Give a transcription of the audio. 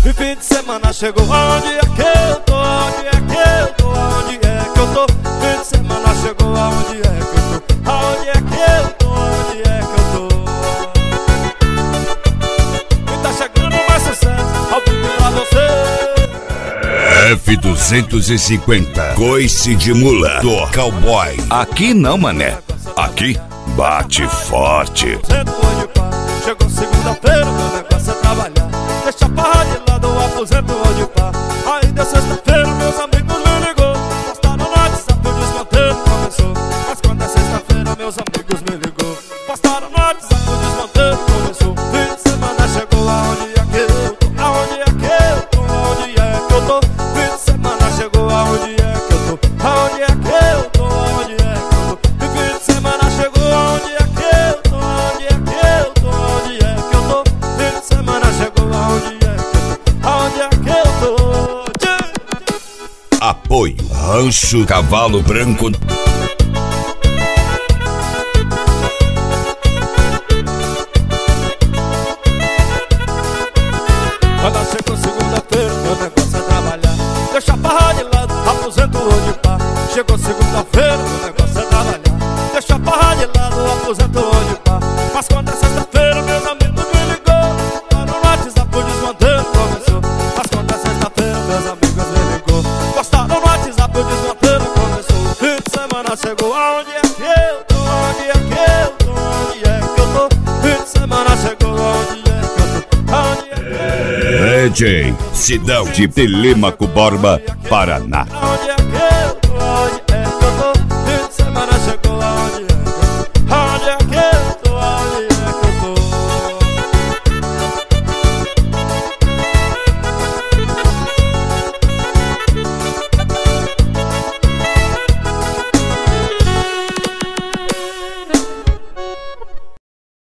E fim de semana chegou, aonde é que eu tô? Aonde é que eu tô? Aonde é que eu tô? Fim de semana chegou, aonde é que eu tô? Aonde é que eu tô? Aonde é que eu tô? E tá chegando mais sucesso, ao vivo pra você. F250, coice de mula do cowboy. Aqui não, mané. Aqui bate forte. Chegou segunda-feira, meu negócio é trabalhar. Deixa a farra de lado, o aposento onde pá. Aí deu sexta-feira, meus amigos me ligou. Postaram no WhatsApp, o desmanteiro começou. Mas quando é sexta-feira, meus amigos me ligou. Postaram no WhatsApp, o desmanteiro começou. Fim de semana chegou, aonde é que eu tô? Aonde é que eu tô? Aonde é que eu tô? Fim de semana chegou, aonde é que eu tô? Aonde é que eu tô? Aonde é que eu tô? E fim de semana chegou, aonde é que eu tô? Aonde é que eu tô? Aonde é que eu tô? Fim de semana chegou, aonde é que eu tô? Aonde é que eu tô? Apoio Rancho Cavalo Branco. Quando chegou segunda-feira, meu negócio é trabalhar. Deixa a farra de lado, aposento hoje pá. Chegou segunda-feira, meu negócio é trabalhar. Deixa a farra de lado, aposento hoje pá. Mas quando é sexta-feira, meus amigos me ligou. Lá no WhatsApp o desmanteiro começou. Mas quando é sexta-feira, meus amigos me ligou. Postaram no WhatsApp o desmanteiro começou. Fim de semana chegou, aonde é que eu tô? Aonde é que eu tô? Aonde é que eu tô? Fim de semana chegou, aonde é que eu tô? Aonde é que eu tô? DJ Sidão de Telêmaco Borba, Paraná.